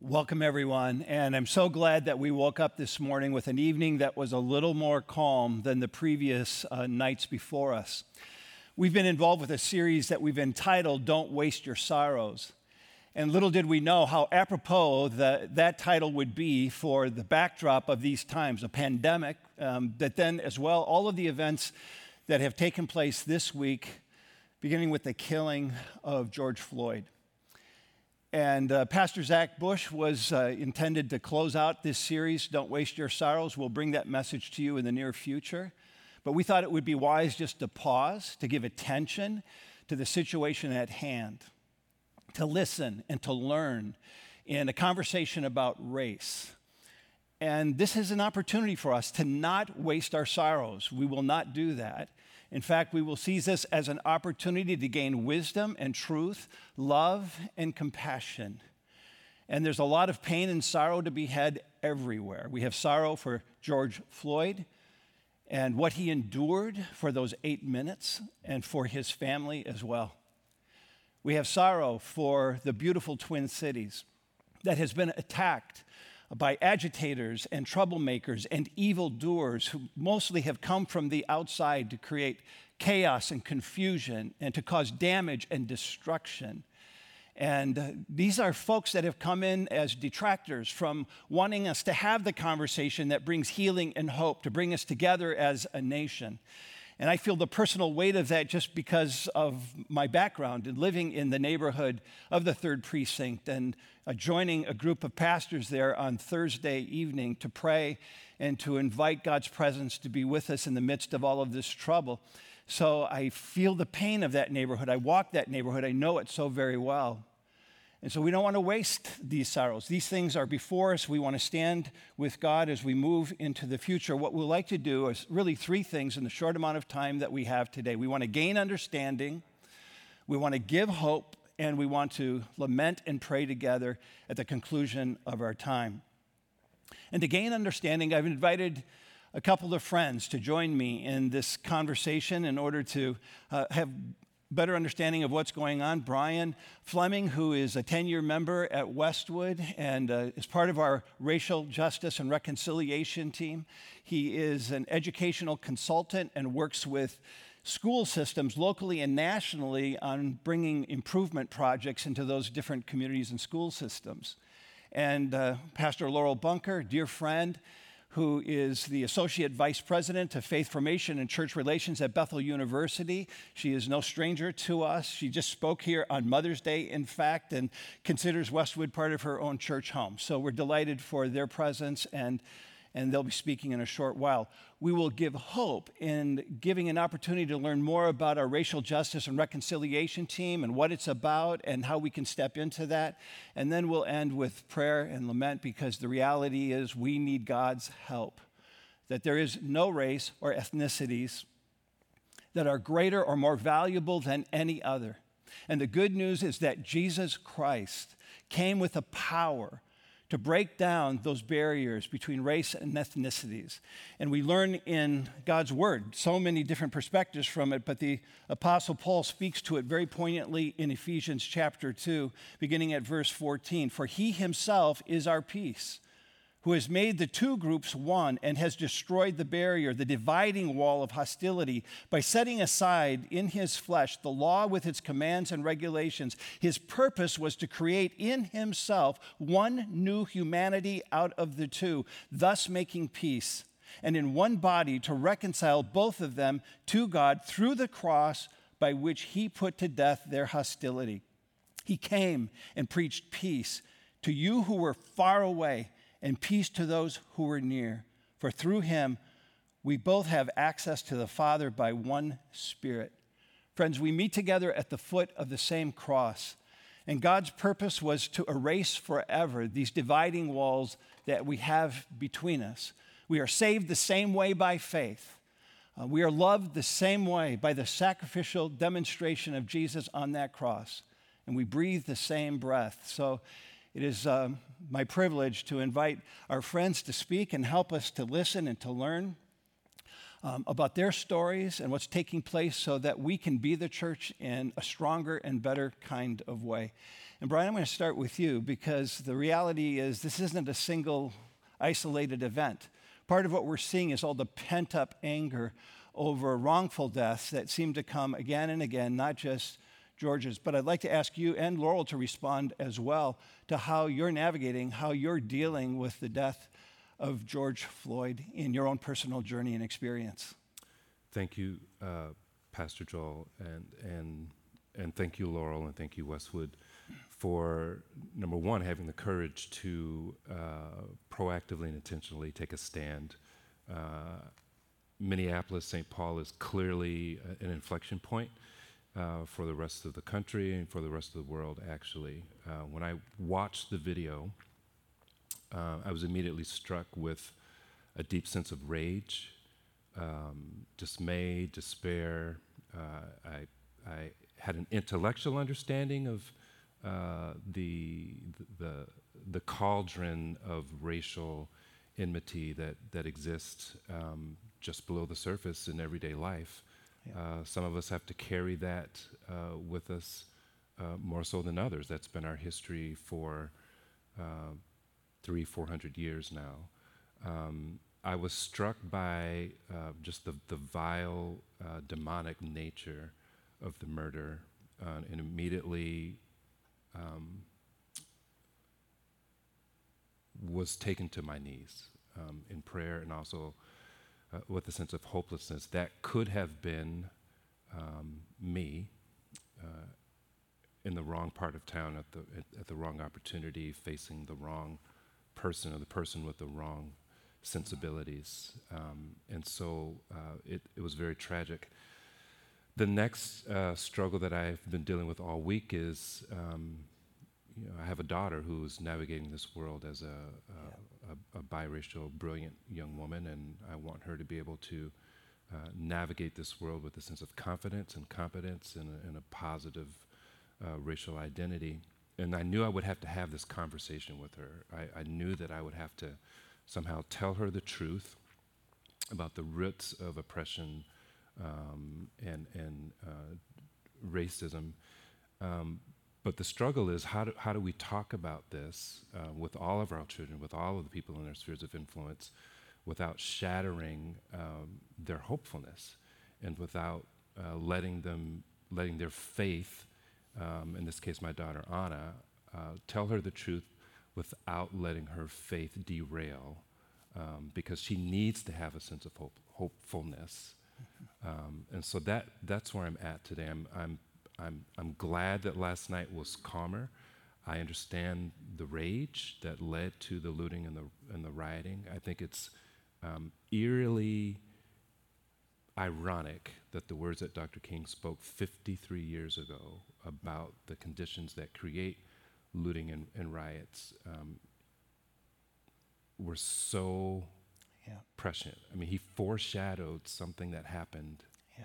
Welcome, everyone, and I'm so glad that we woke up this morning with an evening that was a little more calm than the previous nights before us. We've been involved with a series that we've entitled, Don't Waste Your Sorrows. And little did we know how apropos that title would be for the backdrop of these times, a pandemic, but then as well, all of the events that have taken place this week, beginning with the killing of George Floyd. And Pastor Zach Bush was intended to close out this series, Don't Waste Your Sorrows. We'll bring that message to you in the near future. But we thought it would be wise just to pause, to give attention to the situation at hand, to listen and to learn in a conversation about race. And this is an opportunity for us to not waste our sorrows. We will not do that. In fact, we will seize this as an opportunity to gain wisdom and truth, love and compassion. And there's a lot of pain and sorrow to be had everywhere. We have sorrow for George Floyd and what he endured for those 8 minutes and for his family as well. We have sorrow for the beautiful Twin Cities that has been attacked by agitators and troublemakers and evildoers who mostly have come from the outside to create chaos and confusion and to cause damage and destruction. And these are folks that have come in as detractors from wanting us to have the conversation that brings healing and hope, to bring us together as a nation. And I feel the personal weight of that just because of my background in living in the neighborhood of the 3rd Precinct and joining a group of pastors there on Thursday evening to pray and to invite God's presence to be with us in the midst of all of this trouble. So I feel the pain of that neighborhood. I walk that neighborhood. I know it so very well. And so we don't want to waste these sorrows. These things are before us. We want to stand with God as we move into the future. What we'd like to do is really 3 things in the short amount of time that we have today. We want to gain understanding, we want to give hope, and we want to lament and pray together at the conclusion of our time. And to gain understanding, I've invited a couple of friends to join me in this conversation in order to have better understanding of what's going on. Brian Fleming, who is a 10-year member at Westwood and is part of our racial justice and reconciliation team. He is an educational consultant and works with school systems locally and nationally on bringing improvement projects into those different communities and school systems. And Pastor Laurel Bunker, dear friend, who is the Associate Vice President of Faith Formation and Church Relations at Bethel University. She is no stranger to us. She just spoke here on Mother's Day, in fact, and considers Westwood part of her own church home. So we're delighted for their presence, and they'll be speaking in a short while. We will give hope in giving an opportunity to learn more about our racial justice and reconciliation team and what it's about and how we can step into that. And then we'll end with prayer and lament, because the reality is we need God's help, that there is no race or ethnicities that are greater or more valuable than any other. And the good news is that Jesus Christ came with a power to break down those barriers between race and ethnicities. And we learn in God's word so many different perspectives from it, but the Apostle Paul speaks to it very poignantly in Ephesians chapter 2, beginning at verse 14. For he himself is our peace, who has made the 2 groups one and has destroyed the barrier, the dividing wall of hostility, by setting aside in his flesh the law with its commands and regulations. His purpose was to create in himself one new humanity out of the 2, thus making peace, and in one body to reconcile both of them to God through the cross, by which he put to death their hostility. He came and preached peace to you who were far away, and peace to those who were near. For through him, we both have access to the Father by one Spirit. Friends, we meet together at the foot of the same cross. And God's purpose was to erase forever these dividing walls that we have between us. We are saved the same way by faith. We are loved the same way by the sacrificial demonstration of Jesus on that cross. And we breathe the same breath. So it is my privilege to invite our friends to speak and help us to listen and to learn. about their stories and what's taking place so that we can be the church in a stronger and better kind of way. And Brian, I'm going to start with you because the reality is this isn't a single isolated event. Part of what we're seeing is all the pent-up anger over wrongful deaths that seem to come again and again, not just George's. But I'd like to ask you and Laurel to respond as well to how you're navigating, how you're dealing with the death of George Floyd in your own personal journey and experience. Thank you, Pastor Joel, and thank you, Laurel, and thank you, Westwood, for, number one, having the courage to proactively and intentionally take a stand. Minneapolis, St. Paul is clearly an inflection point for the rest of the country and for the rest of the world, actually. When I watched the video, I was immediately struck with a deep sense of rage, dismay, despair. I had an intellectual understanding of the cauldron of racial enmity that exists just below the surface in everyday life. Yeah. Some of us have to carry that with us more so than others. That's been our history for 300-400 years now. I was struck by just the vile, demonic nature of the murder, and immediately was taken to my knees in prayer, and also with a sense of hopelessness. That could have been me in the wrong part of town at the wrong opportunity, facing the wrong person or the person with the wrong sensibilities. And so it was very tragic. The next struggle that I've been dealing with all week is I have a daughter who's navigating this world as a biracial, brilliant young woman, and I want her to be able to navigate this world with a sense of confidence and competence and a positive racial identity. And I knew I would have to have this conversation with her. I knew that I would have to somehow tell her the truth about the roots of oppression and racism. But the struggle is how do we talk about this with all of our children, with all of the people in their spheres of influence, without shattering their hopefulness, and without letting their faith, in this case my daughter Anna, tell her the truth without letting her faith derail, because she needs to have a sense of hopefulness. And so that's where I'm at today. I'm glad that last night was calmer. I understand the rage that led to the looting and the rioting. I think it's eerily ironic that the words that Dr. King spoke 53 years ago about the conditions that create looting and riots were so prescient. I mean, he foreshadowed something that happened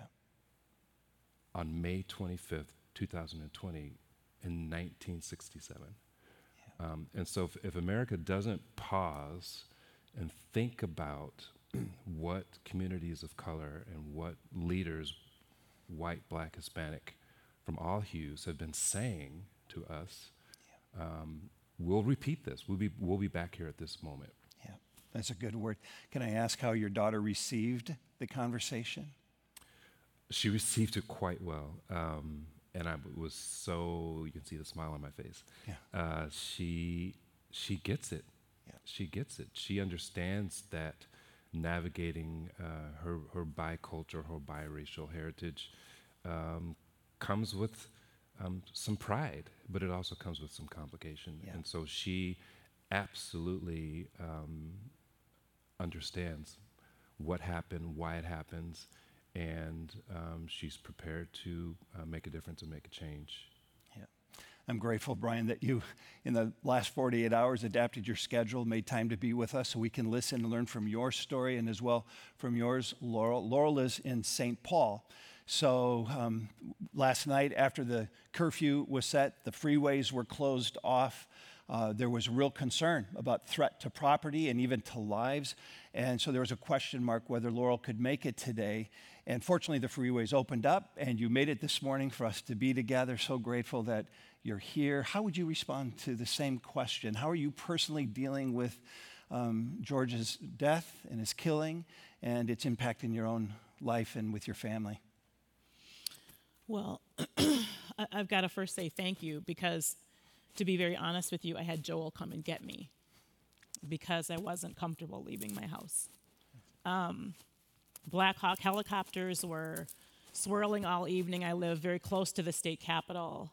on May 25th, 2020, in 1967. And so if America doesn't pause and think about what communities of color and what leaders, white, black, Hispanic, from all hues, have been saying to us, we'll repeat this. We'll be back here at this moment. Yeah, that's a good word. Can I ask how your daughter received the conversation? She received it quite well, and I was so, you can see the smile on my face. Yeah. She gets it. Yeah. She gets it. She understands that navigating her bicultural, her biracial heritage comes with some pride, but it also comes with some complication. Yeah. And so she absolutely understands what happened, why it happens, and she's prepared to make a difference and make a change. Yeah, I'm grateful, Brian, that you, in the last 48 hours, adapted your schedule, made time to be with us so we can listen and learn from your story and as well from yours, Laurel. Laurel is in St. Paul. So last night, after the curfew was set, the freeways were closed off. there was real concern about threat to property and even to lives. And so there was a question mark whether Laurel could make it today. And fortunately, the freeways opened up, and you made it this morning for us to be together. So grateful that you're here. How would you respond to the same question? How are you personally dealing with George's death and his killing and its impact in your own life and with your family? Well, I've got to first say thank you because, to be very honest with you, I had Joel come and get me because I wasn't comfortable leaving my house. Black Hawk helicopters were swirling all evening. I live very close to the state capitol.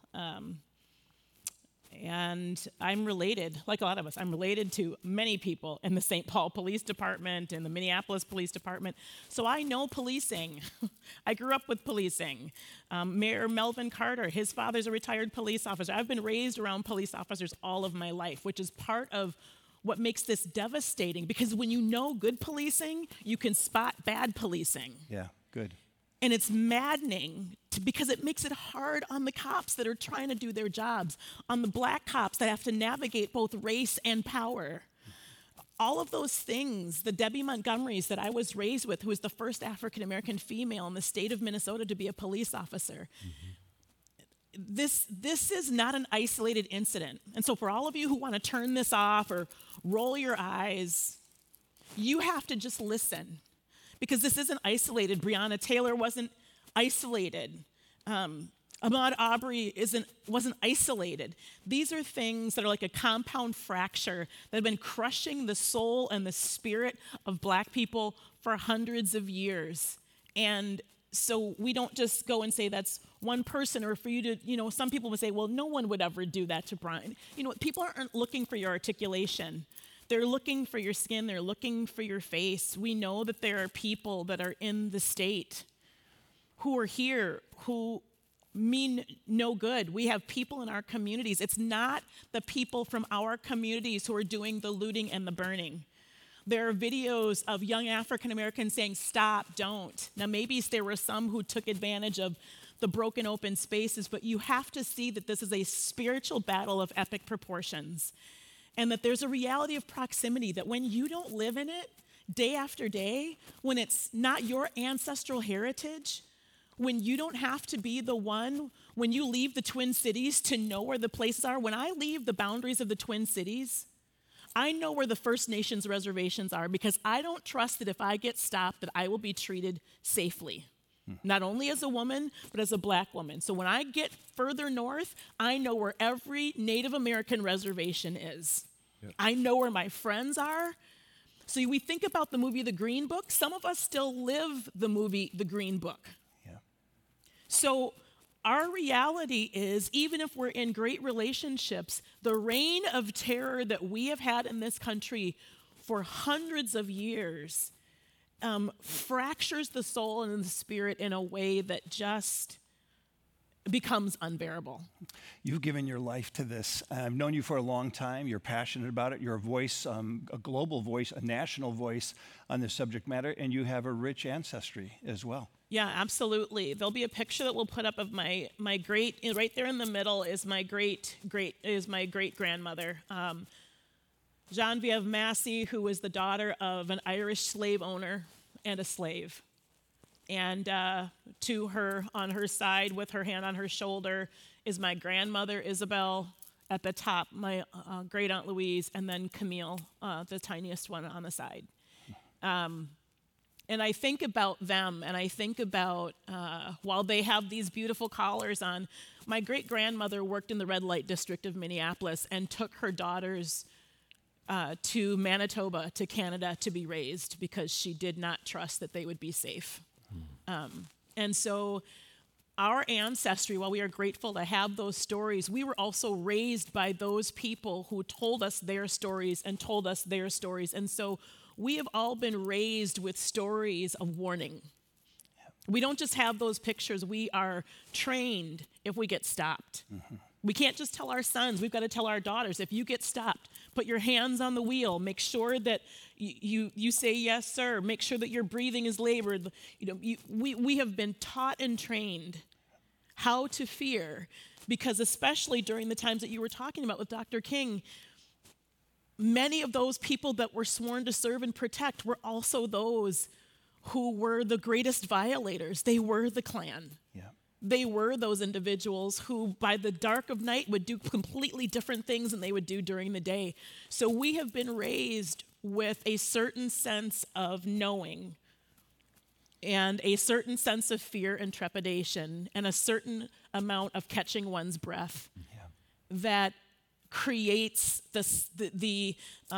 And I'm related, like a lot of us, I'm related to many people in the St. Paul Police Department and the Minneapolis Police Department. So I know policing. I grew up with policing. Mayor Melvin Carter, his father's a retired police officer. I've been raised around police officers all of my life, which is part of what makes this devastating. Because when you know good policing, you can spot bad policing. Yeah, good. And it's maddening because it makes it hard on the cops that are trying to do their jobs, on the black cops that have to navigate both race and power. All of those things, the Debbie Montgomerys that I was raised with, who was the first African-American female in the state of Minnesota to be a police officer. This is not an isolated incident. And so for all of you who want to turn this off or roll your eyes, you have to just listen. Because this isn't isolated. Breonna Taylor wasn't isolated. Ahmaud Arbery wasn't isolated. These are things that are like a compound fracture that have been crushing the soul and the spirit of black people for hundreds of years. And so we don't just go and say that's one person, or for you to, some people would say, well, no one would ever do that to Brian. People aren't looking for your articulation. They're looking for your skin. They're looking for your face. We know that there are people that are in the state who are here who mean no good. We have people in our communities. It's not the people from our communities who are doing the looting and the burning. There are videos of young African Americans saying, stop, don't. Now, maybe there were some who took advantage of the broken open spaces, but you have to see that this is a spiritual battle of epic proportions. And that there's a reality of proximity, that when you don't live in it day after day, when it's not your ancestral heritage, when you don't have to be the one, when you leave the Twin Cities to know where the places are, when I leave the boundaries of the Twin Cities, I know where the First Nations reservations are because I don't trust that if I get stopped that I will be treated safely. Not only as a woman, but as a black woman. So when I get further north, I know where every Native American reservation is. Yep. I know where my friends are. So we think about the movie The Green Book. Some of us still live the movie The Green Book. Yeah. So our reality is, even if we're in great relationships, the reign of terror that we have had in this country for hundreds of years fractures the soul and the spirit in a way that just becomes unbearable. You've given your life to this. I've known you for a long time. You're passionate about it. You're a voice, a global voice, a national voice on this subject matter, and you have a rich ancestry as well. Yeah, absolutely. There'll be a picture that we'll put up of my great, right there in the middle is my great grandmother. Genevieve Massey, who was the daughter of an Irish slave owner and a slave. And to her, on her side, with her hand on her shoulder, is my grandmother, Isabel, at the top, my great-aunt Louise, and then Camille, the tiniest one on the side. And I think about them, and I think about, while they have these beautiful collars on, my great-grandmother worked in the red light district of Minneapolis and took her daughters to Manitoba, to Canada, to be raised because she did not trust that they would be safe. And so our ancestry, while we are grateful to have those stories, we were also raised by those people who told us their stories and told us their stories. And so we have all been raised with stories of warning. We don't just have those pictures. We are trained if we get stopped. Mm-hmm. We can't just tell our sons. We've got to tell our daughters, if you get stopped, put your hands on the wheel. Make sure that you say yes, sir. Make sure that your breathing is labored. We have been taught and trained how to fear, because especially during the times that you were talking about with Dr. King, many of those people that were sworn to serve and protect were also those who were the greatest violators. They were the Klan. Yeah. They were those individuals who, by the dark of night, would do completely different things than they would do during the day. So we have been raised with a certain sense of knowing and a certain sense of fear and trepidation and a certain amount of catching one's breath that creates the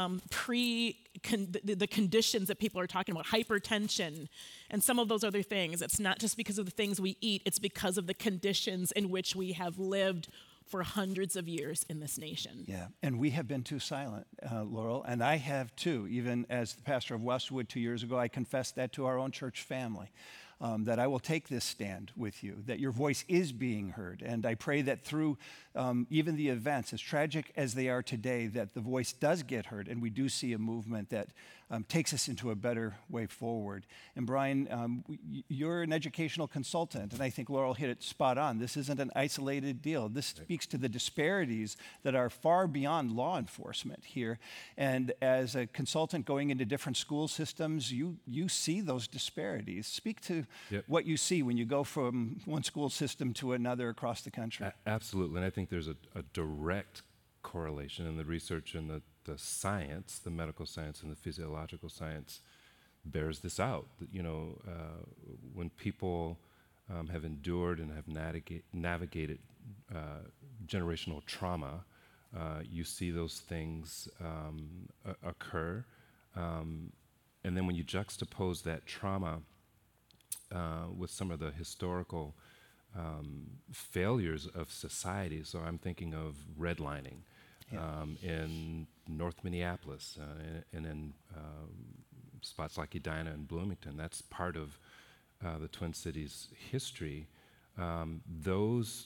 conditions that people are talking about, hypertension, and some of those other things. It's not just because of the things we eat, it's because of the conditions in which we have lived for hundreds of years in this nation. Yeah, and we have been too silent, Laurel, and I have too. Even as the pastor of Westwood 2 years ago, I confessed that to our own church family, that I will take this stand with you, that your voice is being heard. And I pray that through even the events, as tragic as they are today, that the voice does get heard, and we do see a movement that takes us into a better way forward. And Brian, you're an educational consultant, and I think Laurel hit it spot on. This isn't an isolated deal. This speaks to the disparities that are far beyond law enforcement here. And as a consultant going into different school systems, you see those disparities. Speak to what you see when you go from one school system to another across the country. Absolutely, and I think there's a direct correlation in the research and the science, the medical science and the physiological science bears this out. That, when people have endured and have navigated generational trauma, you see those things occur. And then when you juxtapose that trauma with some of the historical failures of society, so I'm thinking of redlining in North Minneapolis and in spots like Edina and Bloomington. That's part of the Twin Cities history. Those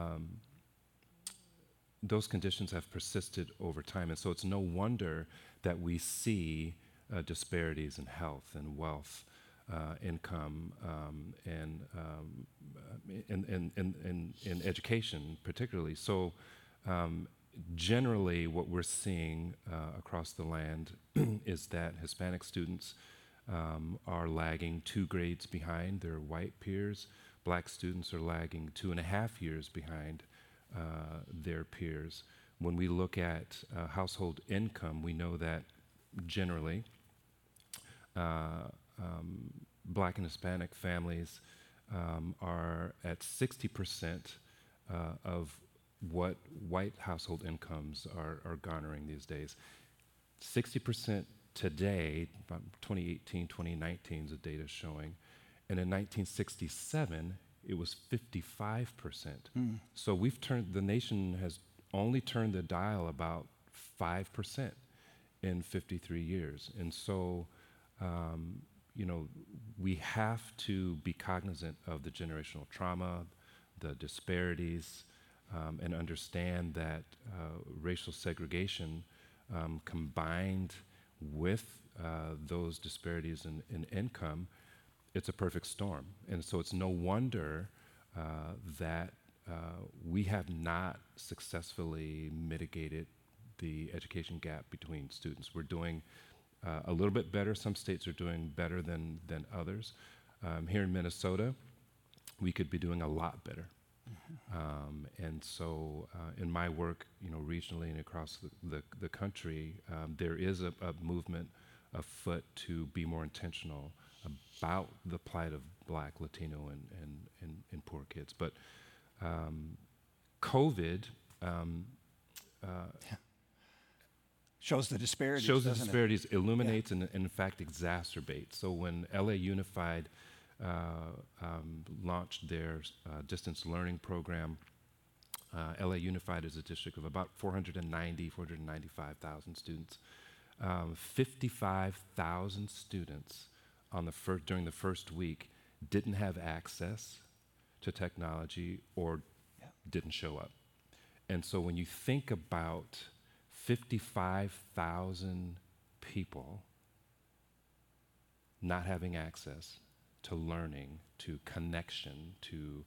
conditions have persisted over time, and so it's no wonder that we see disparities in health and wealth, income, and in education particularly. So generally what we're seeing across the land is that Hispanic students are lagging 2 grades behind their white peers. Black students are lagging 2.5 years behind their peers. When we look at household income, we know that generally Black and Hispanic families are at 60% of what white household incomes are garnering these days. 60% today, about 2018, 2019 is the data showing, and in 1967, it was 55%. So the nation has only turned the dial about 5% in 53 years. And so, we have to be cognizant of the generational trauma, the disparities, and understand that racial segregation combined with those disparities in income, it's a perfect storm. And so it's no wonder that we have not successfully mitigated the education gap between students. We're doing a little bit better. Some states are doing better than others. Here in Minnesota, we could be doing a lot better. And so in my work, regionally and across the country, there is a movement afoot to be more intentional about the plight of Black, Latino, and poor kids. But COVID shows the disparities. Illuminates and in fact exacerbates. So when LA Unified launched their distance learning program, LA Unified is a district of about 495,000 students. 55,000 students during the first week didn't have access to technology or didn't show up. And so when you think about 55,000 people not having access to learning, to connection, to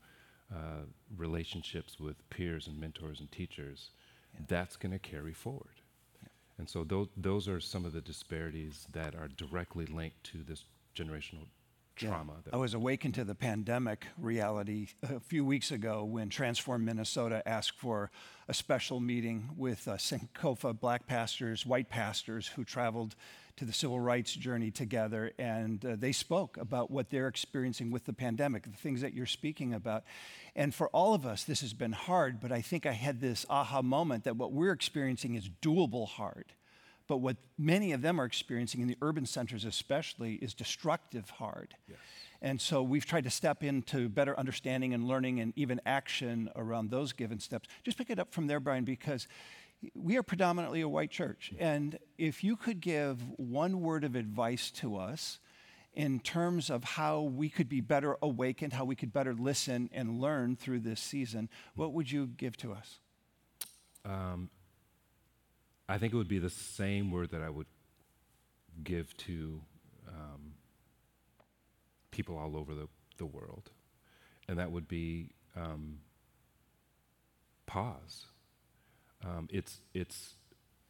relationships with peers and mentors and teachers, that's going to carry forward. And so those are some of the disparities that are directly linked to this generational trauma. I was awakened to the pandemic reality a few weeks ago when Transform Minnesota asked for a special meeting with Sankofa black pastors, white pastors who traveled to the civil rights journey together, and they spoke about what they're experiencing with the pandemic, the things that you're speaking about. And for all of us, this has been hard, but I think I had this aha moment that what we're experiencing is doable hard. But what many of them are experiencing in the urban centers especially is destructive hard. Yes. And so we've tried to step into better understanding and learning and even action around those given steps. Just pick it up from there, Brian, because we are predominantly a white church. And if you could give one word of advice to us in terms of how we could be better awakened, how we could better listen and learn through this season, what would you give to us? I think it would be the same word that I would give to people all over the world, and that would be pause. It's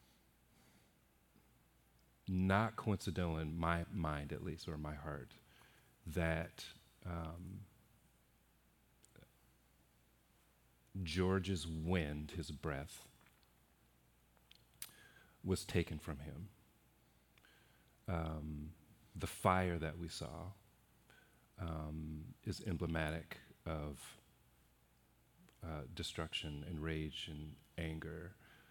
not coincidental in my mind, at least, or my heart, that George's wind, his breath, was taken from him. The fire that we saw is emblematic of destruction and rage and anger.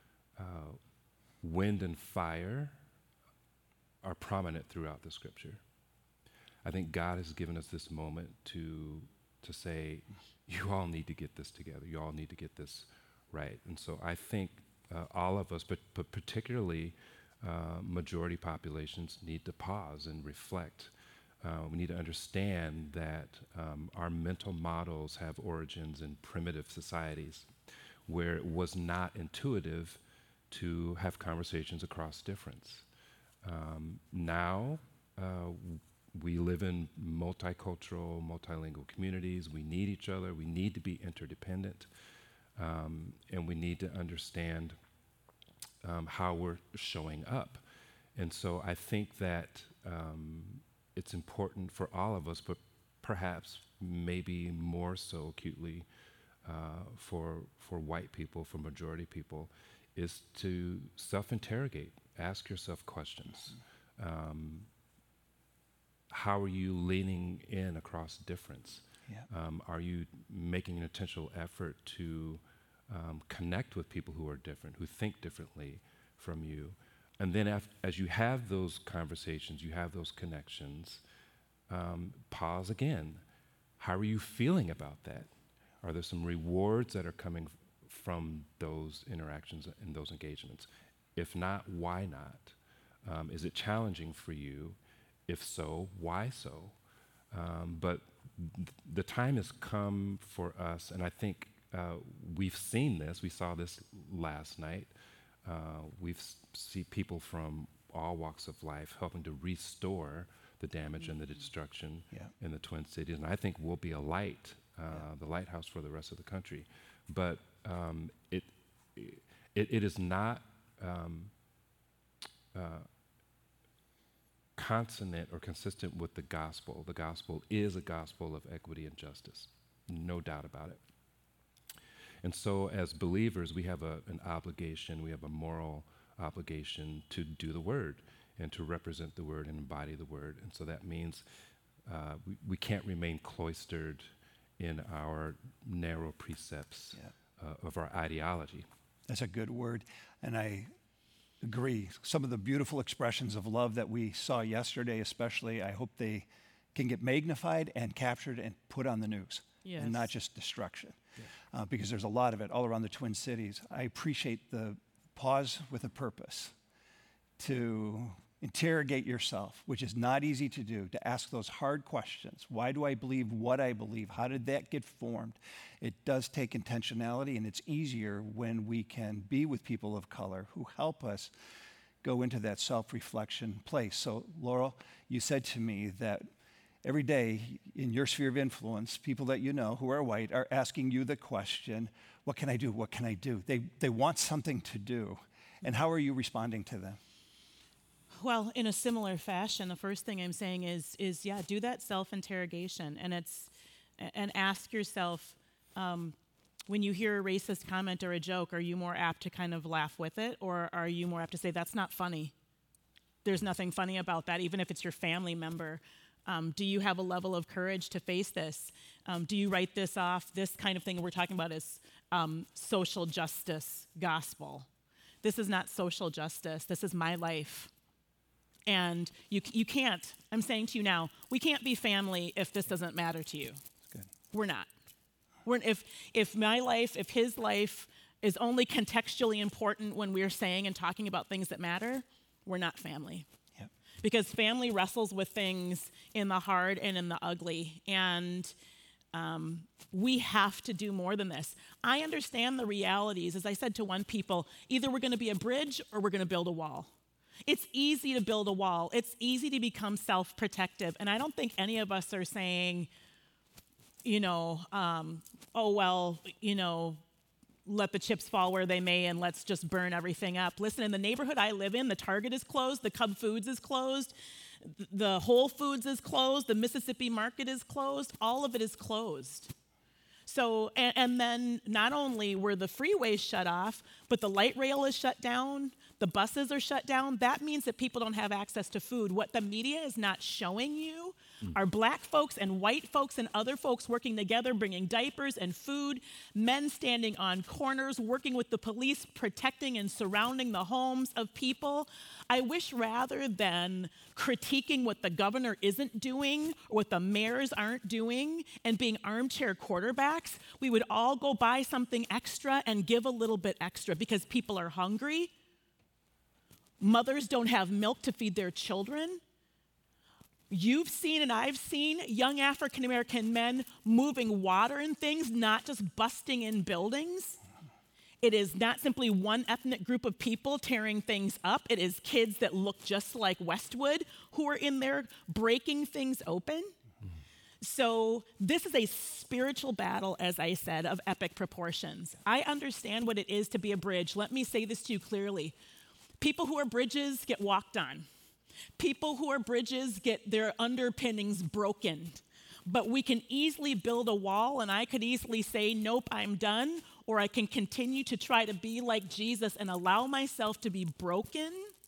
Wind and fire are prominent throughout the scripture. I think God has given us this moment to say, you all need to get this together. You all need to get this right. And so I think all of us, but particularly majority populations, need to pause and reflect. We need to understand that our mental models have origins in primitive societies where it was not intuitive to have conversations across difference. Now, we live in multicultural, multilingual communities. We need each other. We need to be interdependent. And we need to understand how we're showing up. And so I think that it's important for all of us, but perhaps maybe more so acutely for white people, for majority people, is to self-interrogate. Ask yourself questions. How are you leaning in across difference? Yeah. Are you making an intentional effort to connect with people who are different, who think differently from you? And then as you have those conversations, you have those connections, pause again. How are you feeling about that? Are there some rewards that are coming from those interactions and those engagements? If not, why not? Is it challenging for you? If so, why so? But the time has come for us, and I think we've seen this. We saw this last night. We've seen people from all walks of life helping to restore the damage and the destruction in the Twin Cities. And I think we'll be a light, the lighthouse for the rest of the country. But it is not consonant or consistent with the gospel. The gospel is a gospel of equity and justice, no doubt about it. And so as believers, we have an obligation, we have a moral obligation to do the word and to represent the word and embody the word. And so that means we can't remain cloistered in our narrow precepts of our ideology. That's a good word. And I agree. Some of the beautiful expressions of love that we saw yesterday, especially, I hope they can get magnified and captured and put on the news. Yes. And not just destruction. Because there's a lot of it all around the Twin Cities. I appreciate the pause with a purpose to interrogate yourself, which is not easy to do, to ask those hard questions. Why do I believe what I believe? How did that get formed? It does take intentionality, and it's easier when we can be with people of color who help us go into that self-reflection place. So, Laurel, you said to me that every day in your sphere of influence, people that you know who are white are asking you the question, what can I do? What can I do? They want something to do. And how are you responding to them? Well, in a similar fashion, the first thing I'm saying is do that self-interrogation, and ask yourself, when you hear a racist comment or a joke, are you more apt to kind of laugh with it, or are you more apt to say, that's not funny? There's nothing funny about that, even if it's your family member. Do you have a level of courage to face this? Do you write this off? This kind of thing we're talking about is social justice gospel. This is not social justice. This is my life. And you can't, I'm saying to you now, we can't be family if this doesn't matter to you. Good. We're not. If my life, if his life is only contextually important when we're saying and talking about things that matter, we're not family. Yep. Because family wrestles with things in the hard and in the ugly. And we have to do more than this. I understand the realities. As I said to one people, either we're going to be a bridge or we're going to build a wall. It's easy to build a wall. It's easy to become self-protective. And I don't think any of us are saying, let the chips fall where they may and let's just burn everything up. Listen, in the neighborhood I live in, the Target is closed, the Cub Foods is closed, the Whole Foods is closed, the Mississippi Market is closed, all of it is closed. So, and then not only were the freeways shut off, but the light rail is shut down, the buses are shut down. That means that people don't have access to food. What the media is not showing you are black folks and white folks and other folks working together, bringing diapers and food, men standing on corners, working with the police, protecting and surrounding the homes of people. I wish rather than critiquing what the governor isn't doing or what the mayors aren't doing and being armchair quarterbacks, we would all go buy something extra and give a little bit extra because people are hungry. Mothers don't have milk to feed their children. You've seen and I've seen young African American men moving water and things, not just busting in buildings. It is not simply one ethnic group of people tearing things up. It is kids that look just like Westwood who are in there breaking things open. So this is a spiritual battle, as I said, of epic proportions. I understand what it is to be a bridge. Let me say this to you clearly. People who are bridges get walked on. People who are bridges get their underpinnings broken. But we can easily build a wall, and I could easily say, nope, I'm done, or I can continue to try to be like Jesus and allow myself to be broken,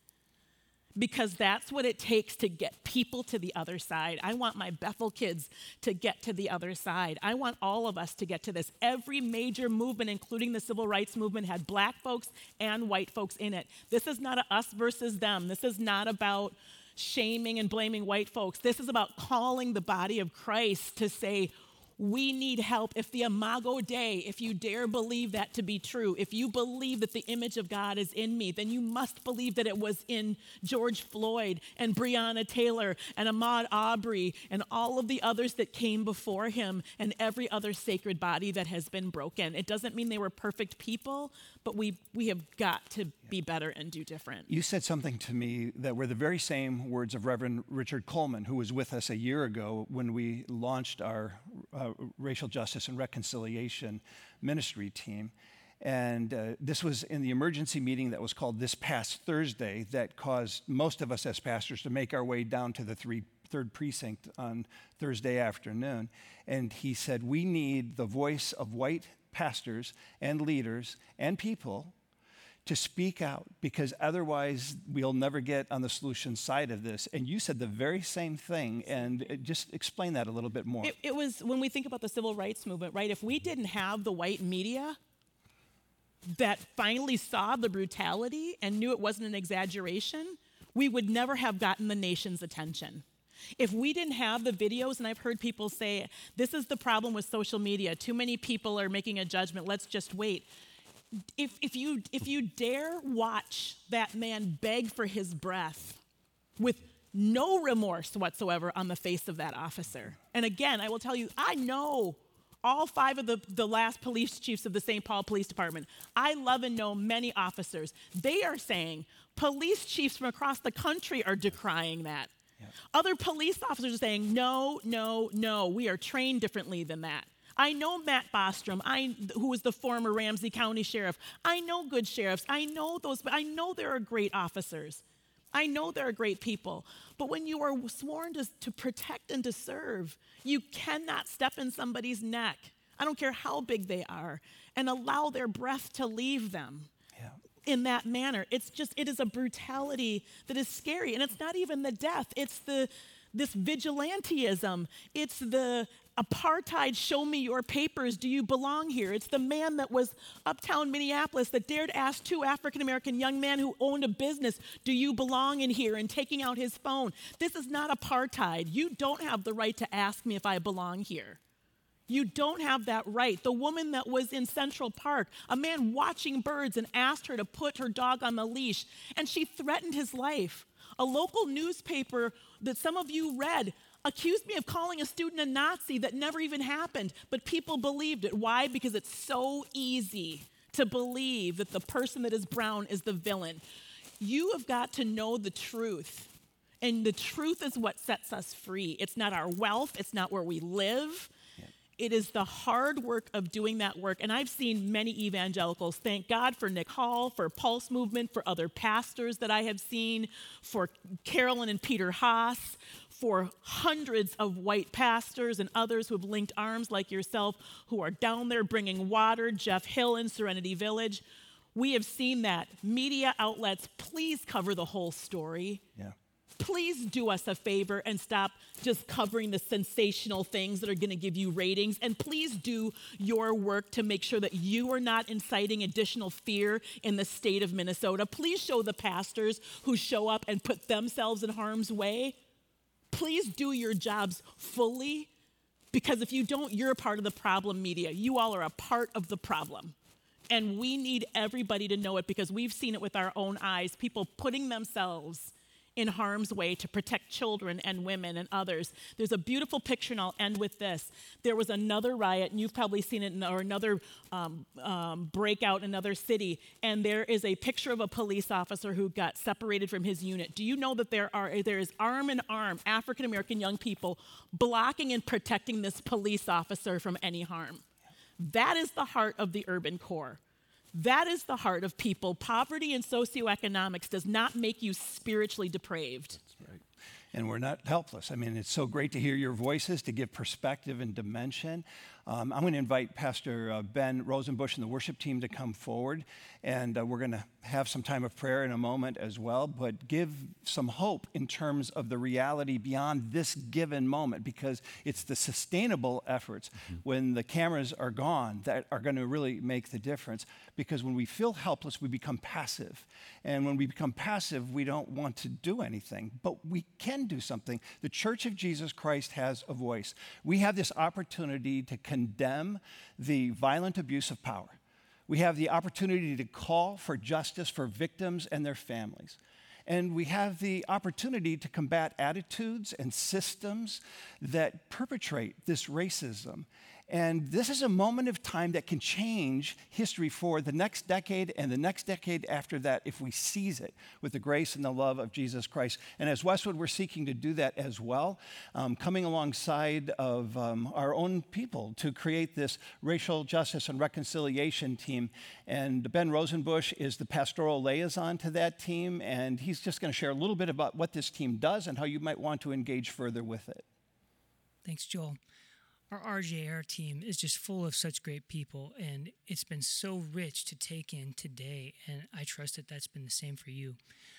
because that's what it takes to get people to the other side. I want my Bethel kids to get to the other side. I want all of us to get to this. Every major movement, including the civil rights movement, had black folks and white folks in it. This is not a us versus them. This is not about shaming and blaming white folks. This is about calling the body of Christ to say, we need help. If the Imago Dei, if you dare believe that to be true, if you believe that the image of God is in me, then you must believe that it was in George Floyd and Breonna Taylor and Ahmaud Arbery and all of the others that came before him and every other sacred body that has been broken. It doesn't mean they were perfect people, but we have got to be better and do different. You said something to me that were the very same words of Reverend Richard Coleman, who was with us a year ago when we launched our Racial Justice and Reconciliation ministry team. And this was in the emergency meeting that was called this past Thursday that caused most of us as pastors to make our way down to the third precinct on Thursday afternoon. And he said, we need the voice of white pastors and leaders and people to speak out, because otherwise we'll never get on the solution side of this. And you said the very same thing, and just explain that a little bit more. It was, when we think about the civil rights movement, right, if we didn't have the white media that finally saw the brutality and knew it wasn't an exaggeration, we would never have gotten the nation's attention. If we didn't have the videos, and I've heard people say, this is the problem with social media, too many people are making a judgment, let's just wait. If you dare watch that man beg for his breath with no remorse whatsoever on the face of that officer. And again, I will tell you, I know all 5 of the last police chiefs of the St. Paul Police Department. I love and know many officers. They are saying police chiefs from across the country are decrying that. Yep. Other police officers are saying, no, no, no, we are trained differently than that. I know Matt Bostrom, who was the former Ramsey County Sheriff. I know good sheriffs. I know those, but I know there are great officers. I know there are great people. But when you are sworn to protect and to serve, you cannot step in somebody's neck, I don't care how big they are, and allow their breath to leave them. Yeah. In that manner. It is a brutality that is scary. And it's not even the death. It's this vigilantism. It's the apartheid, show me your papers, do you belong here? It's the man that was uptown Minneapolis that dared ask two African-American young men who owned a business, do you belong in here? And taking out his phone. This is not apartheid. You don't have the right to ask me if I belong here. You don't have that right. The woman that was in Central Park, a man watching birds and asked her to put her dog on the leash, and she threatened his life. A local newspaper that some of you read accused me of calling a student a Nazi that never even happened, but people believed it. Why? Because it's so easy to believe that the person that is brown is the villain. You have got to know the truth, and the truth is what sets us free. It's not our wealth. It's not where we live. It is the hard work of doing that work. And I've seen many evangelicals, thank God for Nick Hall, for Pulse Movement, for other pastors that I have seen, for Carolyn and Peter Haas, for hundreds of white pastors and others who have linked arms like yourself, who are down there bringing water, Jeff Hill in Serenity Village. We have seen that. Media outlets, please cover the whole story. Yeah. Please do us a favor and stop just covering the sensational things that are going to give you ratings. And please do your work to make sure that you are not inciting additional fear in the state of Minnesota. Please show the pastors who show up and put themselves in harm's way. Please do your jobs fully, because if you don't, you're a part of the problem, media. You all are a part of the problem. And we need everybody to know it, because we've seen it with our own eyes, people putting themselves in harm's way to protect children and women and others. There's a beautiful picture, and I'll end with this. There was another riot, and you've probably seen it, or another breakout in another city, and there is a picture of a police officer who got separated from his unit. Do you know that there is arm in arm African-American young people blocking and protecting this police officer from any harm? That is the heart of the urban core. That is the heart of people. Poverty and socioeconomics does not make you spiritually depraved. That's right. And we're not helpless. I mean, it's so great to hear your voices, to give perspective and dimension. I'm going to invite Pastor Ben Rosenbush and the worship team to come forward, and we're going to have some time of prayer in a moment as well, but give some hope in terms of the reality beyond this given moment, because it's the sustainable efforts when the cameras are gone that are going to really make the difference. Because when we feel helpless, we become passive. And when we become passive, we don't want to do anything, but we can do something. The Church of Jesus Christ has a voice. We have this opportunity to condemn the violent abuse of power. We have the opportunity to call for justice for victims and their families. And we have the opportunity to combat attitudes and systems that perpetrate this racism. And this is a moment of time that can change history for the next decade and the next decade after that if we seize it with the grace and the love of Jesus Christ. And as Westwood, we're seeking to do that as well, coming alongside of our own people to create this racial justice and reconciliation team. And Ben Rosenbush is the pastoral liaison to that team, and he's just going to share a little bit about what this team does and how you might want to engage further with it. Thanks, Joel. Our RJR team is just full of such great people, and it's been so rich to take in today, and I trust that that's been the same for you.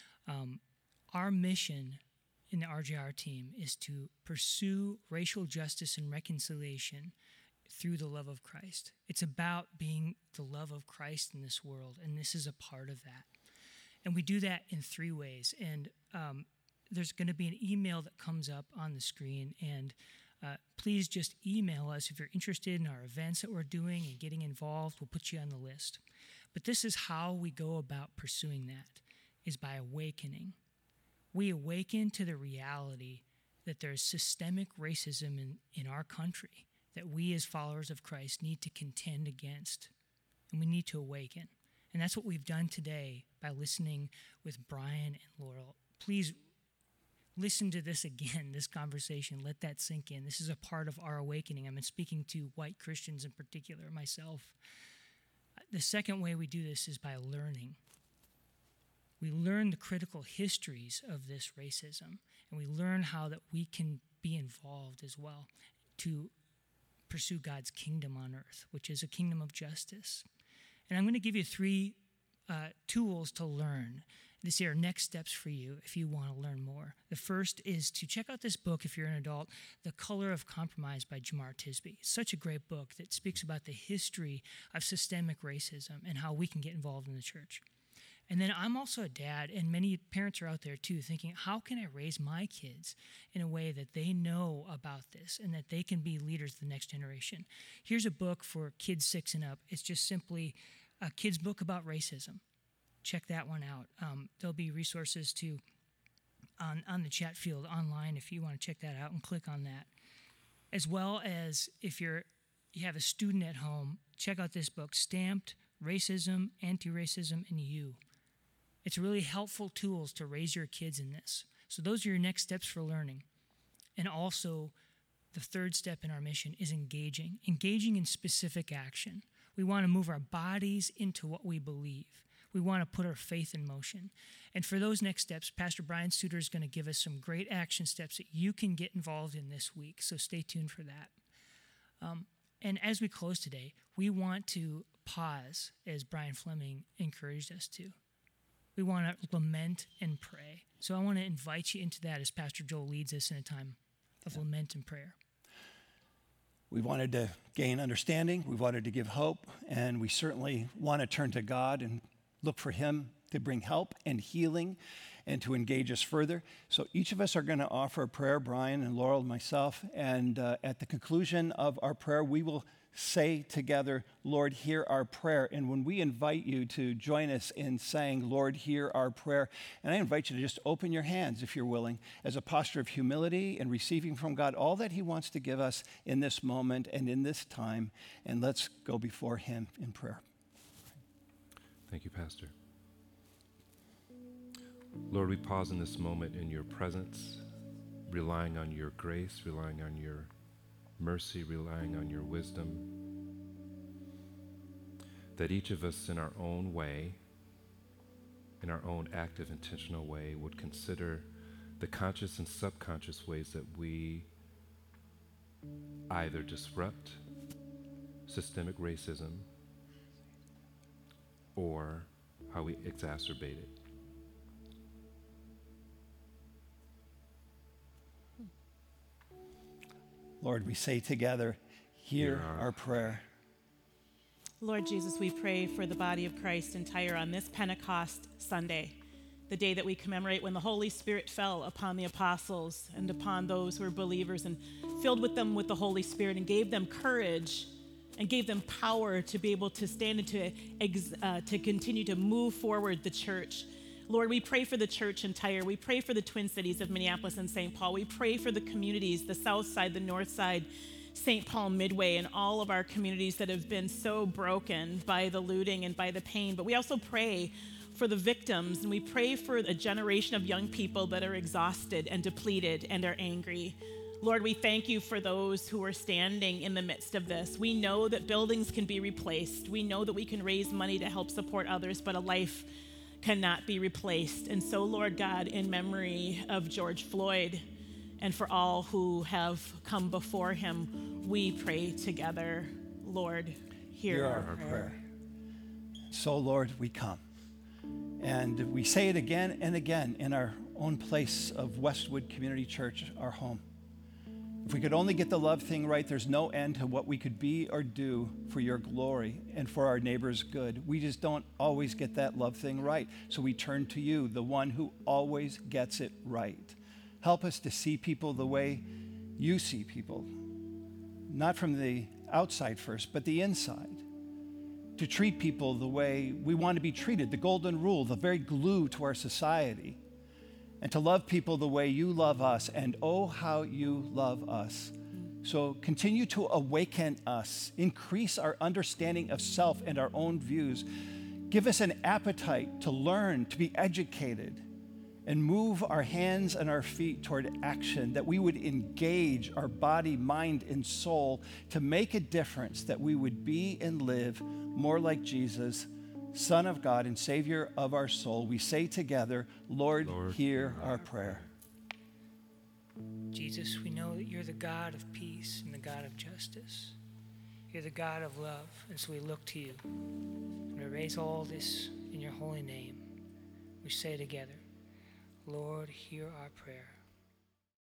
Our mission in the RJR team is to pursue racial justice and reconciliation through the love of Christ. It's about being the love of Christ in this world, and this is a part of that. And we do that in three ways, and there's going to be an email that comes up on the screen, and please just email us if you're interested in our events that we're doing and getting involved. We'll put you on the list. But this is how we go about pursuing that, is by awakening. We awaken to the reality that there's systemic racism in our country that we as followers of Christ need to contend against, and we need to awaken. And that's what we've done today by listening with Brian and Laurel. Please listen to this again, this conversation. Let that sink in. This is a part of our awakening. I'm speaking to white Christians in particular, myself. The second way we do this is by learning. We learn the critical histories of this racism, and we learn how that we can be involved as well to pursue God's kingdom on earth, which is a kingdom of justice. And I'm going to give you 3 tools to learn. These are next steps for you if you want to learn more. The first is to check out this book, if you're an adult, The Color of Compromise by Jemar Tisby. It's such a great book that speaks about the history of systemic racism and how we can get involved in the church. And then I'm also a dad, and many parents are out there too thinking, how can I raise my kids in a way that they know about this and that they can be leaders of the next generation? Here's a book for kids 6 and up. It's just simply a kid's book about racism. Check that one out. There'll be resources too on the chat field online if you want to check that out and click on that. As well as if you have a student at home, check out this book, Stamped: Racism, Anti-Racism, and You. It's really helpful tools to raise your kids in this. So those are your next steps for learning. And also, the third step in our mission is engaging in specific action. We want to move our bodies into what we believe. We want to put our faith in motion. And for those next steps, Pastor Brian Suter is going to give us some great action steps that you can get involved in this week. So stay tuned for that. And as we close today, we want to pause, as Brian Fleming encouraged us to. We want to lament and pray. So I want to invite you into that as Pastor Joel leads us in a time of lament and prayer. We wanted to gain understanding. We wanted to give hope. And we certainly want to turn to God and look for him to bring help and healing and to engage us further. So each of us are going to offer a prayer, Brian and Laurel and myself. And at the conclusion of our prayer, we will say together, Lord, hear our prayer. And when we invite you to join us in saying, Lord, hear our prayer, and I invite you to just open your hands, if you're willing, as a posture of humility and receiving from God all that he wants to give us in this moment and in this time. And let's go before him in prayer. Thank you, Pastor. Lord, we pause in this moment in your presence, relying on your grace, relying on your mercy, relying on your wisdom, that each of us in our own way, in our own active, intentional way, would consider the conscious and subconscious ways that we either disrupt systemic racism or how we exacerbate it. Lord, we say together, hear our prayer. Lord Jesus, we pray for the body of Christ entire on this Pentecost Sunday, the day that we commemorate when the Holy Spirit fell upon the apostles and upon those who were believers and filled with them with the Holy Spirit and gave them courage and gave them power to be able to stand and to continue to move forward the church. Lord, we pray for the church entire. We pray for the Twin Cities of Minneapolis and St. Paul. We pray for the communities, the South Side, the North Side, St. Paul, Midway, and all of our communities that have been so broken by the looting and by the pain. But we also pray for the victims, and we pray for a generation of young people that are exhausted and depleted and are angry. Lord, we thank you for those who are standing in the midst of this. We know that buildings can be replaced. We know that we can raise money to help support others, but a life cannot be replaced. And so, Lord God, in memory of George Floyd and for all who have come before him, we pray together. Lord, hear our prayer. So, Lord, we come. And we say it again and again in our own place of Westwood Community Church, our home. If we could only get the love thing right, there's no end to what we could be or do for your glory and for our neighbor's good. We just don't always get that love thing right. So we turn to you, the one who always gets it right. Help us to see people the way you see people, not from the outside first, but the inside. To treat people the way we want to be treated, the golden rule, the very glue to our society. And to love people the way you love us, and oh, how you love us. So continue to awaken us, increase our understanding of self and our own views. Give us an appetite to learn, to be educated, and move our hands and our feet toward action, that we would engage our body, mind, and soul to make a difference, that we would be and live more like Jesus, Son of God and Savior of our soul. We say together, Lord, hear our prayer. Jesus, we know that you're the God of peace and the God of justice. You're the God of love, and so we look to you. And we raise all this in your holy name. We say together, Lord, hear our prayer.